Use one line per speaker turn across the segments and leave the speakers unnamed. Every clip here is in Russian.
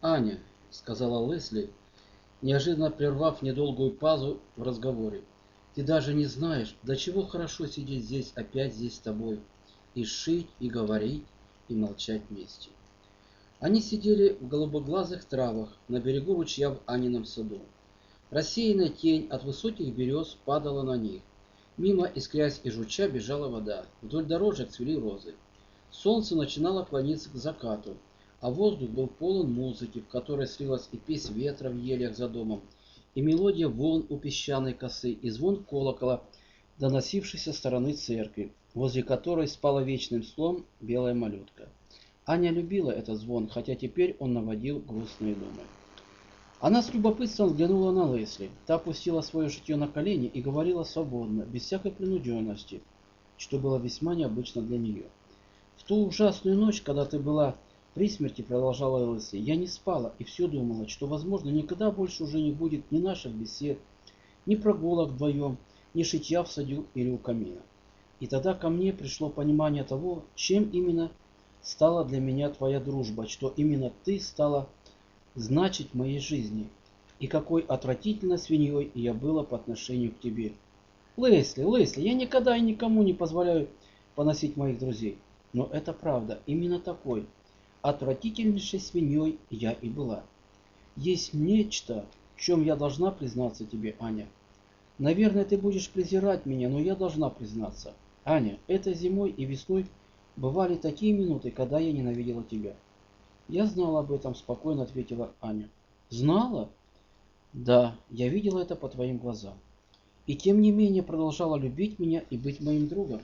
«Аня», — сказала Лесли, неожиданно прервав недолгую паузу в разговоре, — «ты даже не знаешь, до чего хорошо сидеть здесь, опять здесь с тобой, и шить, и говорить, и молчать вместе». Они сидели в голубоглазых травах на берегу ручья в Анином саду. Рассеянная тень от высоких берез падала на них. Мимо, искрясь и журча, бежала вода. Вдоль дорожек цвели розы. Солнце начинало клониться к закату, а воздух был полон музыки, в которой слилась и песнь ветра в елях за домом, и мелодия волн у песчаной косы, и звон колокола, доносившийся со стороны церкви, возле которой спала вечным сном белая малютка. Аня любила этот звон, хотя теперь он наводил грустные думы. Она с любопытством взглянула на Лесли. Та опустила свое житье на колени и говорила свободно, без всякой принужденности, что было весьма необычно для нее. «В ту ужасную ночь, когда ты была при смерти, — продолжала Лесли, — я не спала и все думала, что, возможно, никогда больше уже не будет ни наших бесед, ни прогулок вдвоем, ни шитья в саду или у камина. И тогда ко мне пришло понимание того, чем именно стала для меня твоя дружба, что именно ты стала значить в моей жизни, и какой отвратительной свиньей я была по отношению к тебе. Лесли, я никогда и никому не позволяю поносить моих друзей. Но это правда, именно такой отвратительнейшей свиньей я и была. Есть нечто, в чем я должна признаться тебе, Аня. Наверное, ты будешь презирать меня, но я должна признаться. Аня, этой зимой и весной бывали такие минуты, когда я ненавидела тебя. Я знала об этом, спокойно ответила Аня. Знала? Да, я видела это по твоим глазам. И тем не менее продолжала любить меня и быть моим другом.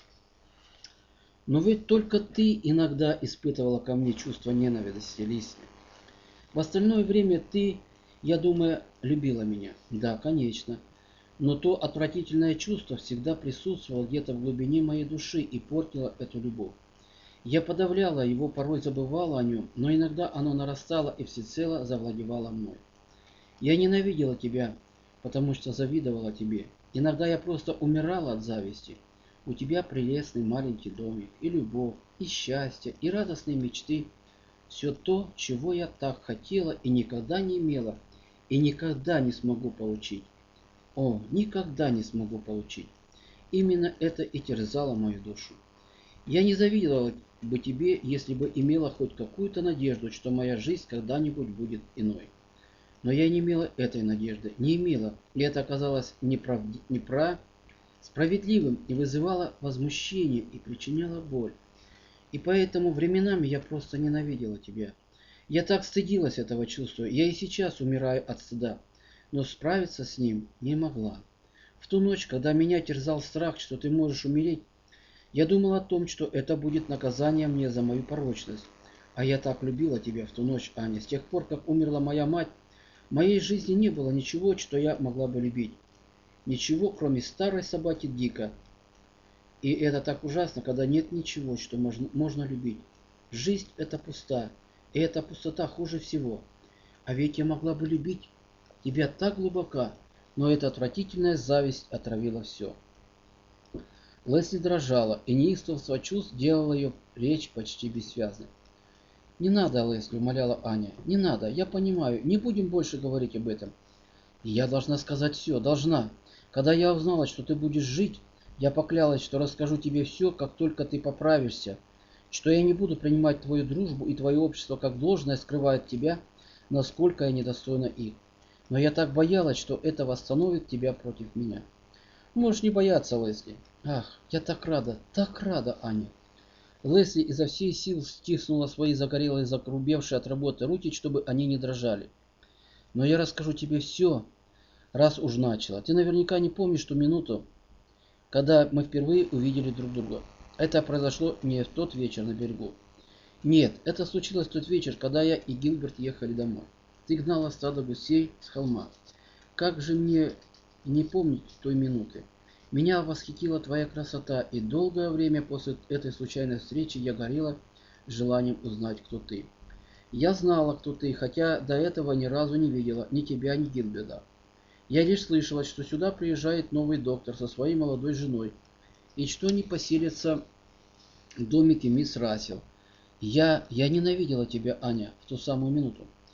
Но ведь только ты иногда испытывала ко мне чувство ненависти, Лисли. В остальное время ты, я думаю, любила меня. Да, конечно. Но то отвратительное чувство всегда присутствовало где-то в глубине моей души и портило эту любовь. Я подавляла его, порой забывала о нем, но иногда оно нарастало и всецело завладевало мной. Я ненавидела тебя, потому что завидовала тебе. Иногда я просто умирала от зависти. У тебя прелестный маленький домик, и любовь, и счастье, и радостные мечты. Все то, чего я так хотела и никогда не имела, и никогда не смогу получить. О, никогда не смогу получить. Именно это и терзало мою душу. Я не завидовала бы тебе, если бы имела хоть какую-то надежду, что моя жизнь когда-нибудь будет иной. Но я не имела этой надежды, не имела, и это оказалось справедливым и вызывало возмущение и причиняло боль. И поэтому временами я просто ненавидела тебя. Я так стыдилась этого чувства, я и сейчас умираю от стыда, но справиться с ним не могла. В ту ночь, когда меня терзал страх, что ты можешь умереть, я думал о том, что это будет наказанием мне за мою порочность. А я так любила тебя в ту ночь, Аня. С тех пор, как умерла моя мать, в моей жизни не было ничего, что я могла бы любить. Ничего, кроме старой собаки Дика. И это так ужасно, когда нет ничего, что можно любить. Жизнь это пуста, и эта пустота хуже всего. А ведь я могла бы любить тебя так глубоко, но эта отвратительная зависть отравила все. Лесли дрожала, и неистовство чувств делало ее речь почти бессвязной. «Не надо, Лесли», — умоляла Аня. «Не надо, я понимаю, не будем больше говорить об этом». И я должна сказать все, должна. Когда я узнала, что ты будешь жить, я поклялась, что расскажу тебе все, как только ты поправишься, что я не буду принимать твою дружбу и твое общество как должное, скрывая от тебя, насколько я недостойна их. Но я так боялась, что это восстановит тебя против меня. Можешь не бояться, Лесли. Ах, я так рада, Аня. Лесли изо всей сил стиснула свои загорелые, загрубевшие от работы руки, чтобы они не дрожали. Но я расскажу тебе все, раз уж начала. Ты наверняка не помнишь ту минуту, когда мы впервые увидели друг друга. Это произошло не в тот вечер на берегу. Нет, это случилось в тот вечер, когда я и Гилберт ехали домой. Ты гнала стадо гусей с холма. Как же мне не помнить той минуты? Меня восхитила твоя красота, и долгое время после этой случайной встречи я горела желанием узнать, кто ты. Я знала, кто ты, хотя до этого ни разу не видела ни тебя, ни Гилберта. Я лишь слышала, что сюда приезжает новый доктор со своей молодой женой, и что они поселятся в домике мисс Рассел. Я ненавидела тебя, Аня, в ту самую минуту.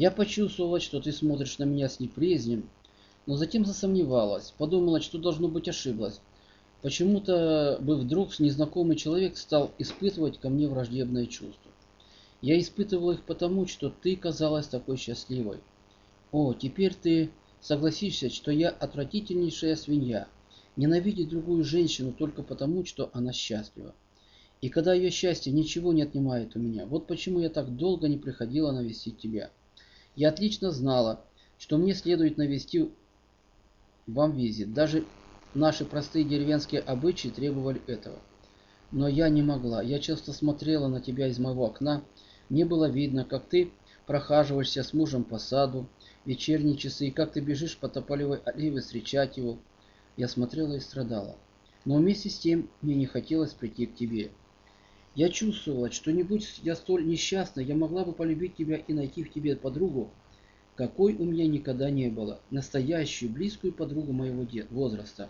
Я почувствовала, что ты смотришь на меня с неприязнью, но затем засомневалась, подумала, что должно быть ошиблась. Почему-то бы вдруг незнакомый человек стал испытывать ко мне враждебные чувства. Я испытывала их потому, что ты казалась такой счастливой. О, теперь ты согласишься, что я отвратительнейшая свинья, ненавидеть другую женщину только потому, что она счастлива. И когда ее счастье ничего не отнимает у меня, вот почему я так долго не приходила навестить тебя. Я отлично знала, что мне следует навести вам визит. Даже наши простые деревенские обычаи требовали этого. Но я не могла. Я часто смотрела на тебя из моего окна. Мне было видно, как ты прохаживаешься с мужем по саду, вечерние часы, и как ты бежишь по тополевой аллее встречать его. Я смотрела и страдала. Но вместе с тем мне не хотелось прийти к тебе. Я чувствовала, что не будь я столь несчастна, я могла бы полюбить тебя и найти в тебе подругу, какой у меня никогда не было, настоящую, близкую подругу моего возраста.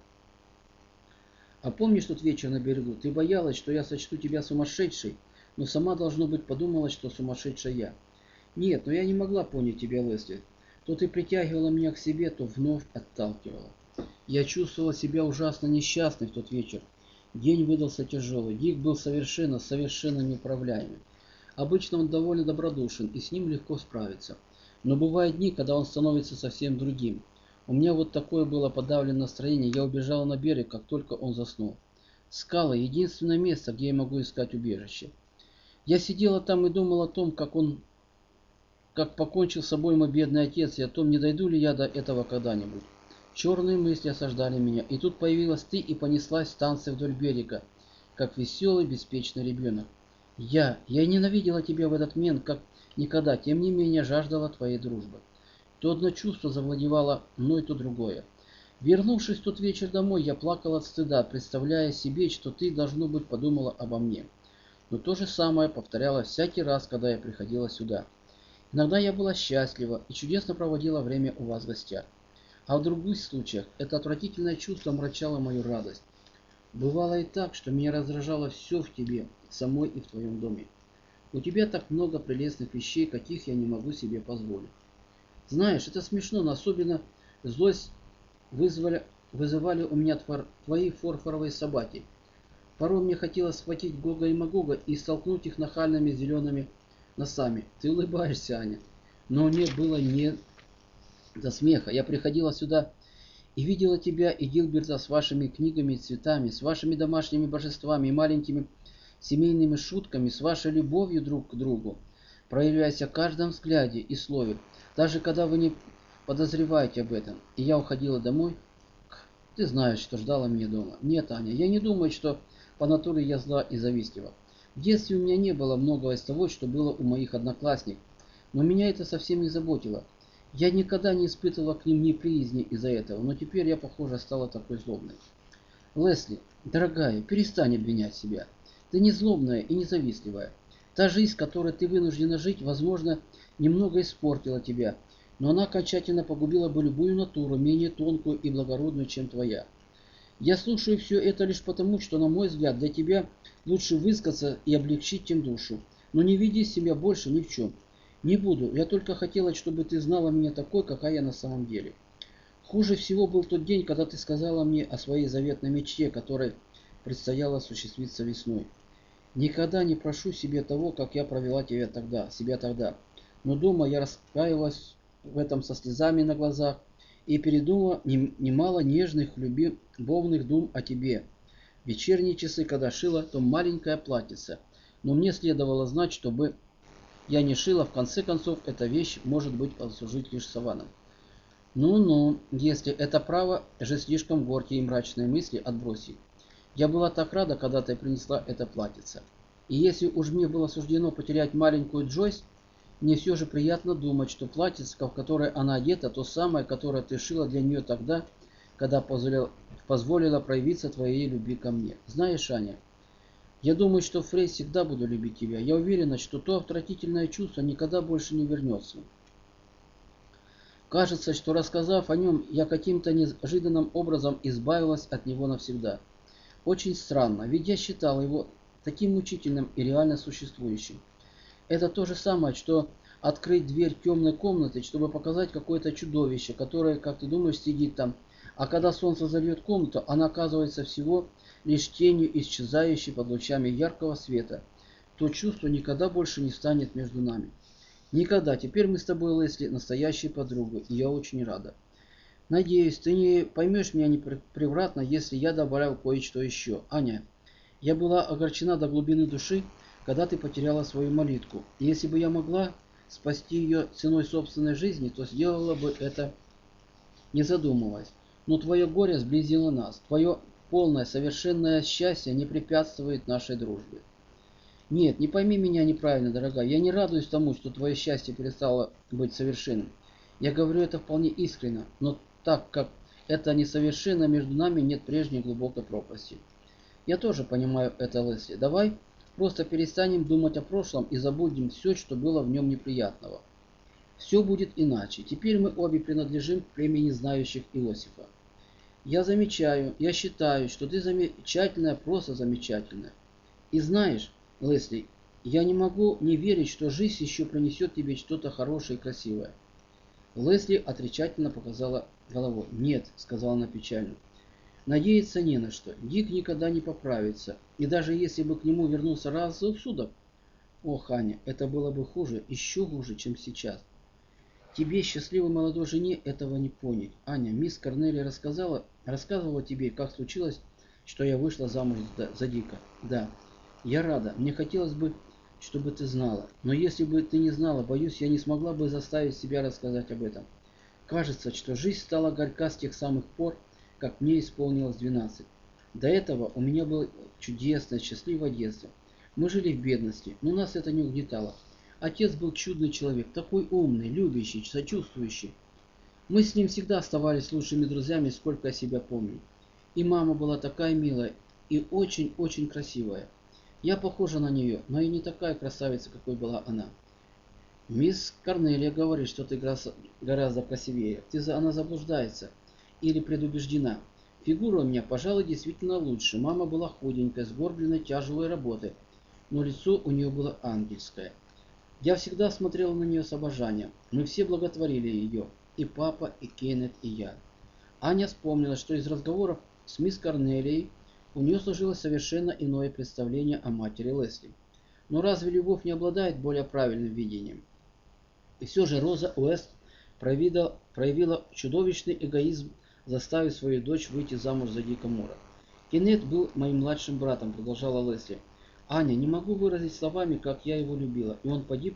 А помнишь тот вечер на берегу? Ты боялась, что я сочту тебя сумасшедшей, но сама, должно быть, подумала, что сумасшедшая я. Нет, но я не могла понять тебя, Лесли. То ты притягивала меня к себе, то вновь отталкивала. Я чувствовала себя ужасно несчастной в тот вечер. День выдался тяжелый. Дик был совершенно неуправляемый. Обычно он довольно добродушен, и с ним легко справиться. Но бывают дни, когда он становится совсем другим. У меня вот такое было подавленное настроение. Я убежала на берег, как только он заснул. Скалы — единственное место, где я могу искать убежище. Я сидела там и думала о том, как покончил с собой мой бедный отец, и о том, не дойду ли я до этого когда-нибудь. Черные мысли осаждали меня, и тут появилась ты и понеслась в танцы вдоль берега, как веселый, беспечный ребенок. Я ненавидела тебя в этот момент, как никогда, тем не менее жаждала твоей дружбы. То одно чувство завладевало мной, то другое. Вернувшись в тот вечер домой, я плакала от стыда, представляя себе, что ты, должно быть, подумала обо мне. Но то же самое повторялось всякий раз, когда я приходила сюда. Иногда я была счастлива и чудесно проводила время у вас в гостях. А в других случаях это отвратительное чувство омрачало мою радость. Бывало и так, что меня раздражало все в тебе, самой и в твоем доме. У тебя так много прелестных вещей, каких я не могу себе позволить. Знаешь, это смешно, но особенно злость вызывали у меня твои фарфоровые собаки. Порой мне хотелось схватить Гога и Магога и столкнуть их нахальными зелеными носами. Ты улыбаешься, Аня. Но мне было не до смеха. Я приходила сюда и видела тебя и Гилберта с вашими книгами и цветами, с вашими домашними божествами и маленькими семейными шутками, с вашей любовью друг к другу, проявляясь в каждом взгляде и слове, даже когда вы не подозреваете об этом. И я уходила домой. Ты знаешь, что ждала меня дома. Нет, Аня, я не думаю, что по натуре я зла и завистлива. В детстве у меня не было многого из того, что было у моих одноклассников, но меня это совсем не заботило. Я никогда не испытывала к ним неприязни из-за этого, но теперь я, похоже, стала такой злобной. Лесли, дорогая, перестань обвинять себя. Ты не злобная и не завистливая. Та жизнь, которой ты вынуждена жить, возможно, немного испортила тебя, но она окончательно погубила бы любую натуру, менее тонкую и благородную, чем твоя. Я слушаю все это лишь потому, что, на мой взгляд, для тебя лучше высказаться и облегчить тем душу. Но не веди себя больше ни в чем. Не буду, я только хотела, чтобы ты знала меня такой, какая я на самом деле. Хуже всего был тот день, когда ты сказала мне о своей заветной мечте, которой предстояло осуществиться весной. Никогда не прошу себе того, как я провела себя тогда. Но дома я раскаялась в этом со слезами на глазах и передумала немало нежных, любовных дум о тебе. В вечерние часы, когда шила то маленькое платьице. Но мне следовало знать, чтобы я не шила, в конце концов, эта вещь может быть послужить лишь саваном. Ну-ну, если это право же слишком горькие и мрачные мысли, отбрось их. Я была так рада, когда ты принесла это платьице. И если уж мне было суждено потерять маленькую Джойс, мне все же приятно думать, что платьице, в которое она одета, то самое, которое ты шила для нее тогда, когда позволила проявиться твоей любви ко мне. Знаешь, Аня, я думаю, что впредь всегда буду любить тебя. Я уверена, что то отвратительное чувство никогда больше не вернется. Кажется, что рассказав о нем, я каким-то неожиданным образом избавилась от него навсегда. Очень странно, ведь я считал его таким мучительным и реально существующим. Это то же самое, что открыть дверь темной комнаты, чтобы показать какое-то чудовище, которое, как ты думаешь, сидит там. А когда солнце зальет комнату, она оказывается всего лишь тенью, исчезающей под лучами яркого света. То чувство никогда больше не станет между нами. Никогда. Теперь мы с тобой, Лесли, настоящие подруги, и я очень рада. Надеюсь, ты не поймешь меня превратно, если я добавлю кое-что еще. Аня, я была огорчена до глубины души, когда ты потеряла свою молитку. И если бы я могла спасти ее ценой собственной жизни, то сделала бы это, не задумываясь. Но твое горе сблизило нас. Твое полное, совершенное счастье не препятствует нашей дружбе. Нет, не пойми меня неправильно, дорогая. Я не радуюсь тому, что твое счастье перестало быть совершенным. Я говорю это вполне искренне, но так как это несовершенно, между нами нет прежней глубокой пропасти. Я тоже понимаю это, Лесли. Давай просто перестанем думать о прошлом и забудем все, что было в нем неприятного. Все будет иначе. Теперь мы обе принадлежим к племени знающих Иосифа. Я считаю, что ты замечательная, просто замечательная. И знаешь, Лесли, я не могу не верить, что жизнь еще принесет тебе что-то хорошее и красивое. Лесли отрицательно показала головой. «Нет», — сказала она печально. «Надеяться не на что. Дик никогда не поправится. И даже если бы к нему вернулся рассудок, ох, Аня, это было бы хуже, еще хуже, чем сейчас. Тебе, счастливой молодой жене, этого не понять. Аня, мисс Корнелли рассказывала тебе, как случилось, что я вышла замуж за Дика. Да, я рада. Мне хотелось бы, чтобы ты знала. Но если бы ты не знала, боюсь, я не смогла бы заставить себя рассказать об этом. Кажется, что жизнь стала горька с тех самых пор, как мне исполнилось 12. До этого у меня было чудесное, счастливое детство. Мы жили в бедности, но нас это не угнетало. Отец был чудный человек, такой умный, любящий, сочувствующий. Мы с ним всегда оставались лучшими друзьями, сколько я себя помню. И мама была такая милая и очень-очень красивая. Я похожа на нее, но и не такая красавица, какой была она. Мисс Корнелия говорит, что ты гораздо красивее. Она заблуждается или предубеждена. Фигура у меня, пожалуй, действительно лучше. Мама была худенькая, сгорбленной, тяжелой работой, но лицо у нее было ангельское. Я всегда смотрел на нее с обожанием. Мы все благотворили ее. И папа, и Кеннет, и я. Аня вспомнила, что из разговоров с мисс Корнелией у нее сложилось совершенно иное представление о матери Лесли. Но разве любовь не обладает более правильным видением? И все же Роза Уэст проявила чудовищный эгоизм, заставив свою дочь выйти замуж за Дика Мура. Кеннет был моим младшим братом, продолжала Лесли. Аня, не могу выразить словами, как я его любила, и он погиб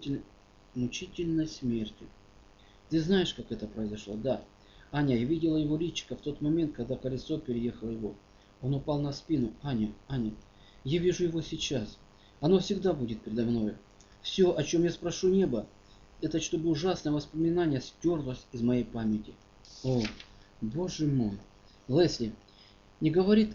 мучительной смертью. Ты знаешь, как это произошло? Да. Аня, я видела его личико в тот момент, когда колесо переехало его. Он упал на спину. Аня, я вижу его сейчас. Оно всегда будет передо мной. Все, о чем я спрошу небо, это чтобы ужасное воспоминание стерлось из моей памяти. О, боже мой. Лесли, не говорит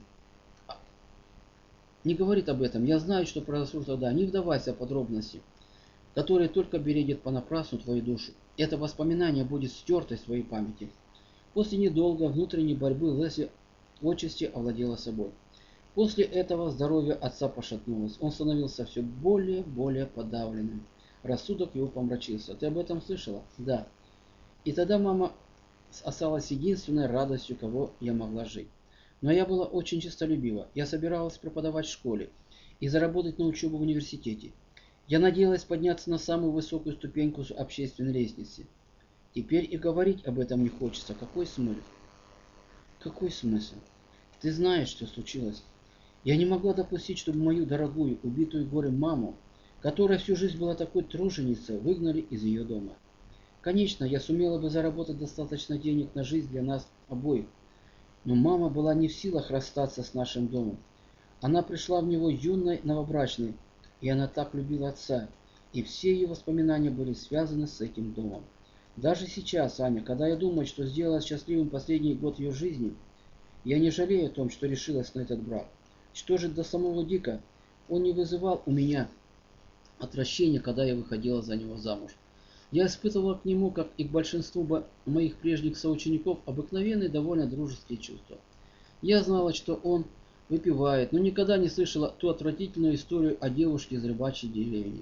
об этом. Я знаю, что произошло тогда. Не вдавайся в подробности, которые только бередят понапрасну твою душу. Это воспоминание будет стерто из твоей памяти. После недолгой внутренней борьбы Лесли отчасти овладела собой. После этого здоровье отца пошатнулось. Он становился все более подавленным. Рассудок его помрачился. Ты об этом слышала? Да. И тогда мама осталась единственной радостью, кого я могла жить. Но я была очень честолюбива. Я собиралась преподавать в школе и заработать на учебу в университете. Я надеялась подняться на самую высокую ступеньку общественной лестницы. Теперь и говорить об этом не хочется. Какой смысл? Какой смысл? Ты знаешь, что случилось. Я не могла допустить, чтобы мою дорогую, убитую горем маму, которая всю жизнь была такой труженицей, выгнали из ее дома. Конечно, я сумела бы заработать достаточно денег на жизнь для нас обоих, но мама была не в силах расстаться с нашим домом. Она пришла в него юной новобрачной, и она так любила отца, и все ее воспоминания были связаны с этим домом. Даже сейчас, Аня, когда я думаю, что сделала счастливым последний год ее жизни, я не жалею о том, что решилась на этот брак. Что же до самого Дика, он не вызывал у меня отвращения, когда я выходила за него замуж. Я испытывала к нему, как и к большинству моих прежних соучеников, обыкновенные довольно дружеские чувства. Я знала, что он выпивает, но никогда не слышала ту отвратительную историю о девушке из рыбачьей деревни.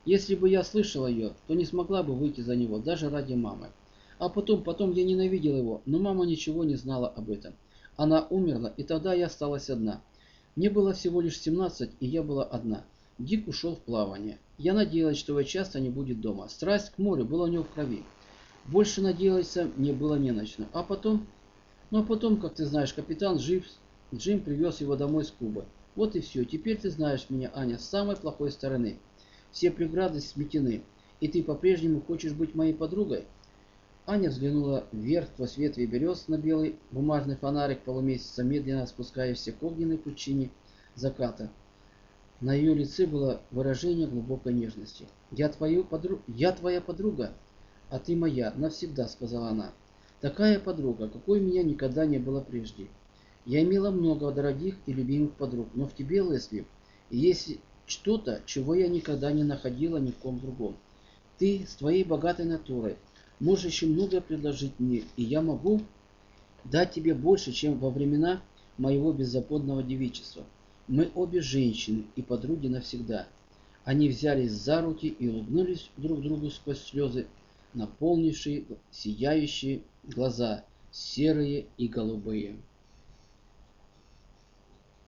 Если бы я слышала ее, то не смогла бы выйти за него, даже ради мамы. А потом я ненавидела его, но мама ничего не знала об этом. Она умерла, и тогда я осталась одна. Мне было всего лишь 17, и я была одна. Дик ушел в плавание. Я надеялась, что его часто не будет дома. Страсть к морю была у него в крови. Больше надеяться мне было не на что. А потом, как ты знаешь, капитан Джим привез его домой с Кубы. Вот и все. Теперь ты знаешь меня, Аня, с самой плохой стороны. Все преграды сметены. И ты по-прежнему хочешь быть моей подругой? Аня взглянула вверх сквозь ветви берез на белый бумажный фонарик полумесяца, медленно спускающийся к огненной пучине заката. На ее лице было выражение глубокой нежности. «Я твоя подруга, а ты моя, навсегда», — сказала она. «Такая подруга, какой у меня никогда не было прежде. Я имела много дорогих и любимых подруг, но в тебе, Лесли, есть что-то, чего я никогда не находила ни в ком другом. Ты с твоей богатой натурой можешь еще многое предложить мне, и я могу дать тебе больше, чем во времена моего беззаботного девичества. Мы обе женщины и подруги навсегда». Они взялись за руки и улыбнулись друг другу сквозь слезы, наполнившие сияющие глаза, серые и голубые.